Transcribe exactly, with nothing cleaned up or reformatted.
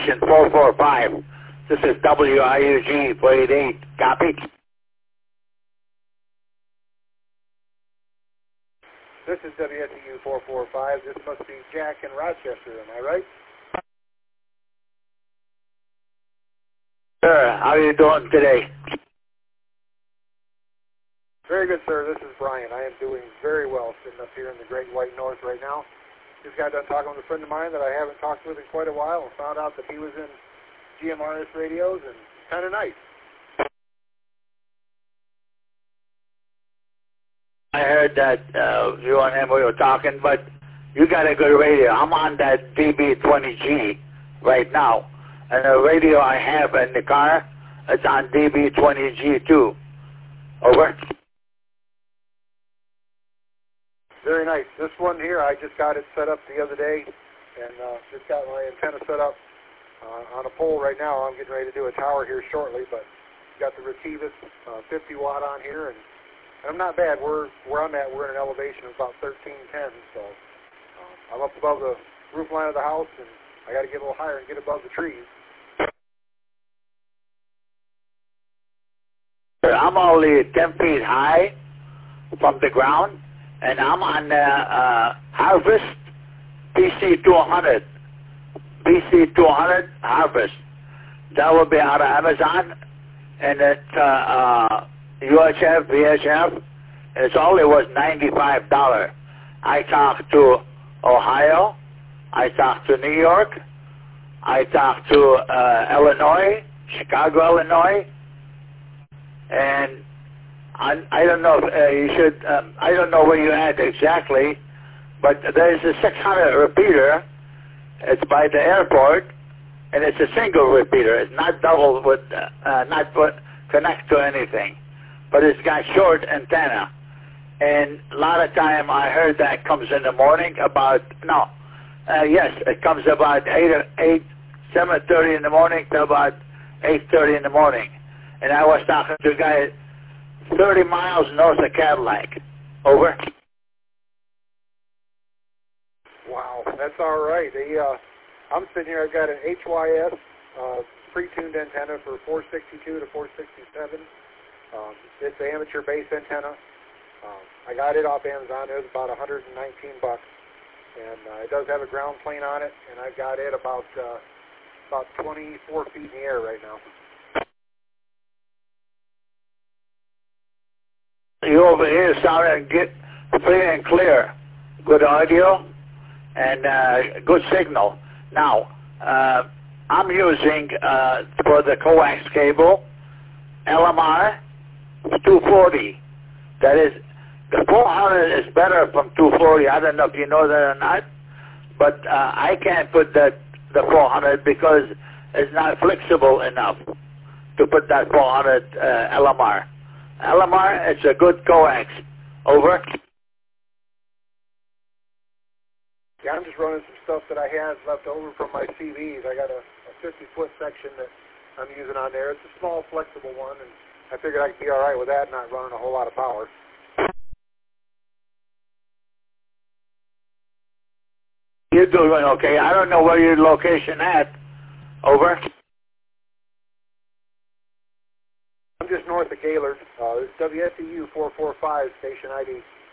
station four four five. This is W I U G four eight eight. Copy? This is W S E U four four five. This must be Jack in Rochester, am I right? Sir, how are you doing today? Very good, sir. This is Brian. I am doing very well sitting up here in the Great White North right now. Just got done talking with a friend of mine that I haven't talked with in quite a while and found out that he was in G M R S radios, and kind of nice. I heard that uh, you and him were talking, but you got a good radio. I'm on that D B twenty G right now, and the radio I have in the car, it's on D B twenty G too. Over. Very nice. This one here, I just got it set up the other day, and uh, just got my antenna set up uh, on a pole right now. I'm getting ready to do a tower here shortly, but got the Retevis uh, fifty watt on here, and, and I'm not bad. We're where I'm at. We're in an elevation of about thirteen ten, so um, I'm up above the roof line of the house, and I got to get a little higher and get above the trees. I'm only ten feet high from the ground, and I'm on uh, uh, Harvest B C two hundred. B C two hundred Harvest. That will be out of Amazon, and it's uh, uh, U H F, V H F, and it's only was ninety-five dollars. I talked to Ohio, I talked to New York, I talked to uh, Illinois, Chicago, Illinois, and I, I don't know if uh, you should, um, I don't know where you're at exactly, but there's a six hundred repeater. It's by the airport, and it's a single repeater. It's not double with, uh, uh, not put, connect to anything, but it's got short antenna. And a lot of time I heard that comes in the morning about, no, uh, yes, it comes about eight, eight, seven thirty in the morning to about eight thirty in the morning. And I was talking to a guy thirty miles north of Cadillac. Over. Wow, that's all right. They, uh, I'm sitting here. I've got an H Y S uh, pre-tuned antenna for four sixty-two to four sixty-seven. Um, it's an amateur base antenna. Um, I got it off Amazon. It was about one hundred nineteen bucks, and uh, it does have a ground plane on it. And I've got it about uh, about twenty-four feet in the air right now. You over here sounding get free and clear. Good audio and uh, good signal. Now, uh, I'm using uh, for the coax cable L M R two forty. That is, the four hundred is better from two forty. I don't know if you know that or not, but uh, I can't put that the four hundred because it's not flexible enough to put that four hundred uh, L M R. L M R, it's a good coax. Over. Yeah, I'm just running some stuff that I had left over from my C Vs. I got a fifty-foot section that I'm using on there. It's a small, flexible one, and I figured I could be all right with that, not running a whole lot of power. You're doing okay. I don't know where your location at. Over. I'm just north of Gaylord. Uh, this is W S E U four four five station I D.